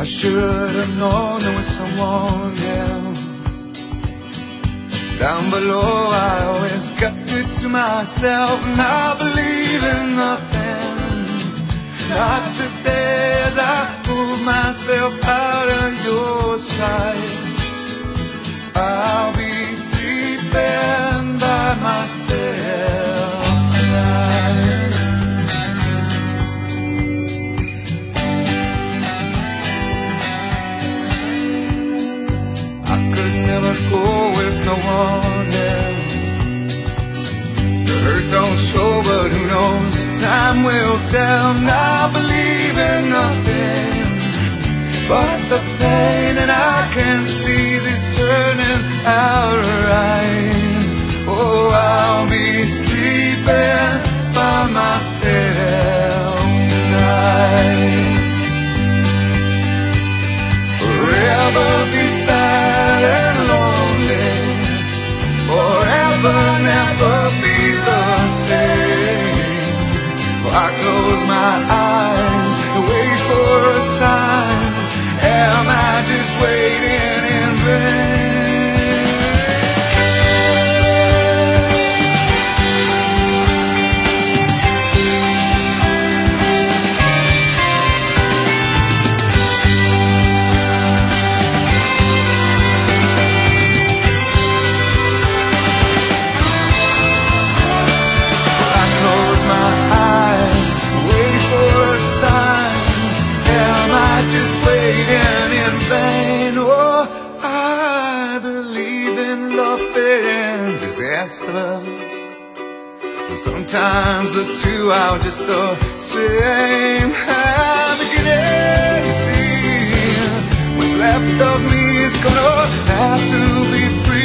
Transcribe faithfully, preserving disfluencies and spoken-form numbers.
should have known there was someone else. Down below I always kept it to myself, and I believe in nothing. Not today as I pull myself out of your sight. I'll be sleeping by myself tonight. I could never go with no one else. The hurt don't show, but who knows? Time will tell. And I believe in nothing but the pain, and I can see this turning out right. Oh, I'll be sleeping by myself tonight. Forever be sad and lonely, forever never be the same. Oh, I close my eyes and wait for a sign. Am I just waiting in vain? I close my eyes, wait for a sign. Am I just waiting in vain? Oh, I believe in love and disaster. Sometimes the two are just the same. I'm beginning to see what's left of me is gonna have to be free.